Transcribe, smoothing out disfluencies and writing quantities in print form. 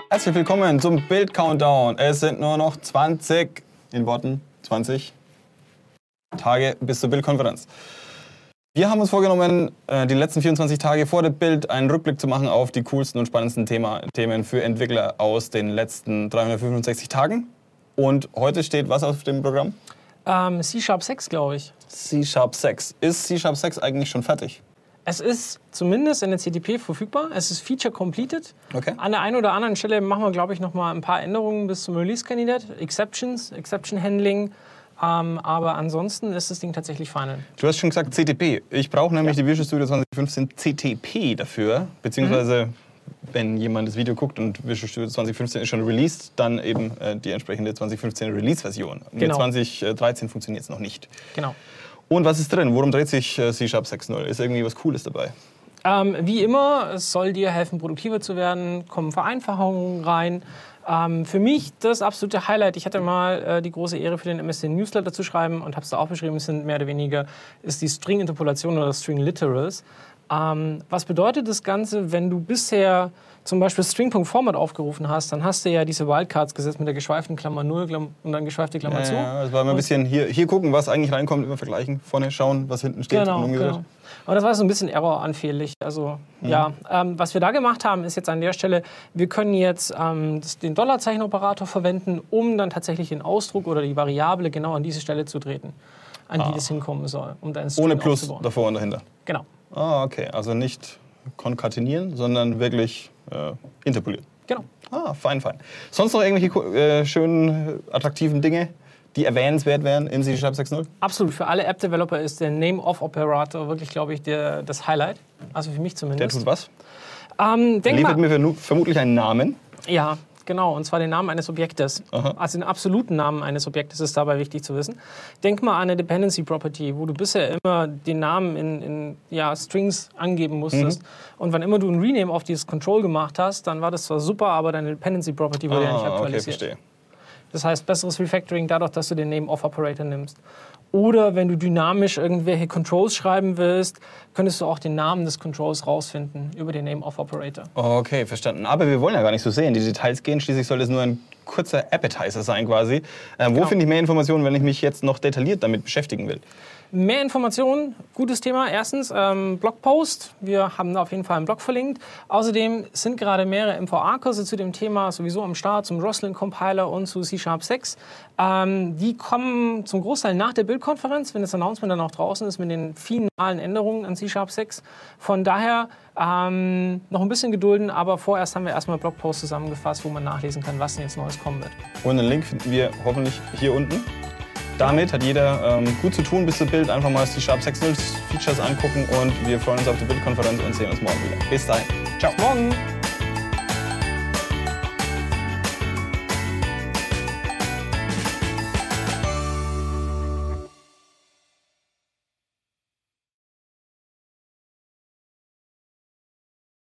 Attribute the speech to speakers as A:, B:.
A: Herzlich willkommen zum Bild-Countdown. Es sind nur noch 20 Tage bis zur Bild-Konferenz. Wir haben uns vorgenommen, die letzten 24 Tage vor der Bild einen Rückblick zu machen auf die coolsten und spannendsten Themen für Entwickler aus den letzten 365 Tagen. Und heute steht was auf dem Programm?
B: C#6, glaube ich.
A: C#6. Ist C#6 eigentlich schon fertig?
B: Es ist zumindest in der CDP verfügbar. Es ist Feature completed.
A: Okay.
B: An der einen oder anderen Stelle machen wir, glaube ich, noch mal ein paar Änderungen bis zum Release-Kandidat. Exception Handling. Aber ansonsten ist das Ding tatsächlich final.
A: Du hast schon gesagt CTP. Ich brauche nämlich die Visual Studio 2015 CTP dafür. Beziehungsweise, wenn jemand das Video guckt und Visual Studio 2015 ist schon released, dann eben die entsprechende 2015 Release-Version. Genau. Mit 2013 funktioniert es noch nicht.
B: Genau.
A: Und was ist drin? Worum dreht sich C#6.0? Ist irgendwie was Cooles dabei?
B: Wie immer, es soll dir helfen, produktiver zu werden. Kommen Vereinfachungen rein. Für mich das absolute Highlight, ich hatte mal die große Ehre, für den MSC Newsletter zu schreiben und habe es da auch beschrieben, es sind mehr oder weniger, ist die String-Interpolation oder String Literals. Was bedeutet das Ganze, wenn du bisher zum Beispiel String.format aufgerufen hast, dann hast du ja diese Wildcards gesetzt mit der geschweiften Klammer 0 und dann geschweifte Klammer zu.
A: Ja, das war immer ein bisschen hier gucken, was eigentlich reinkommt, immer vergleichen, vorne schauen, was hinten steht.
B: Genau, und umgedreht. Genau. Aber das war so ein bisschen erroranfällig. Also, was wir da gemacht haben, ist jetzt an der Stelle, wir können jetzt den Dollarzeichen-Operator verwenden, um dann tatsächlich den Ausdruck oder die Variable genau an diese Stelle zu treten, an die das hinkommen soll. Um dann
A: ohne Plus davor und dahinter?
B: Genau.
A: Ah, okay. Also nicht konkatenieren, sondern wirklich interpolieren.
B: Genau.
A: Ah, fein. Sonst noch irgendwelche schönen, attraktiven Dinge, die erwähnenswert wären in C#6.0?
B: Absolut. Für alle App-Developer ist der Name-of-Operator wirklich, glaube ich, das Highlight. Also für mich zumindest.
A: Der tut was?
B: Liefert
A: mir vermutlich einen Namen.
B: Ja, genau. Und zwar den Namen eines Objektes.
A: Aha.
B: Also den absoluten Namen eines Objektes ist dabei wichtig zu wissen. Denk mal an eine Dependency Property, wo du bisher immer den Namen in Strings angeben musstest. Und wann immer du ein Rename auf dieses Control gemacht hast, dann war das zwar super, aber deine Dependency Property wurde ja nicht aktualisiert.
A: Okay, verstehe.
B: Das heißt, besseres Refactoring dadurch, dass du den Name-of-Operator nimmst. Oder wenn du dynamisch irgendwelche Controls schreiben willst, könntest du auch den Namen des Controls rausfinden über den Name-of-Operator.
A: Okay, verstanden. Aber wir wollen ja gar nicht so sehr in die Details gehen. Schließlich soll das nur ein kurzer Appetizer sein quasi. Wo finde ich mehr Informationen, wenn ich mich jetzt noch detailliert damit beschäftigen will?
B: Mehr Informationen, gutes Thema. Erstens Blogpost. Wir haben da auf jeden Fall einen Blog verlinkt. Außerdem sind gerade mehrere MVA-Kurse zu dem Thema sowieso am Start, zum Roslyn-Compiler und zu C#6. Die kommen zum Großteil nach der Bildkonferenz, wenn das Announcement dann auch draußen ist mit den finalen Änderungen an C#6. Von daher noch ein bisschen gedulden, aber vorerst haben wir erstmal Blogpost zusammengefasst, wo man nachlesen kann, was denn jetzt Neues kommen wird.
A: Und den Link finden wir hoffentlich hier unten. Damit hat jeder gut zu tun bis zur Bild. Einfach mal C#6.0 Features angucken und wir freuen uns auf die Bildkonferenz und sehen uns morgen wieder. Bis dahin.
B: Ciao. Bis morgen.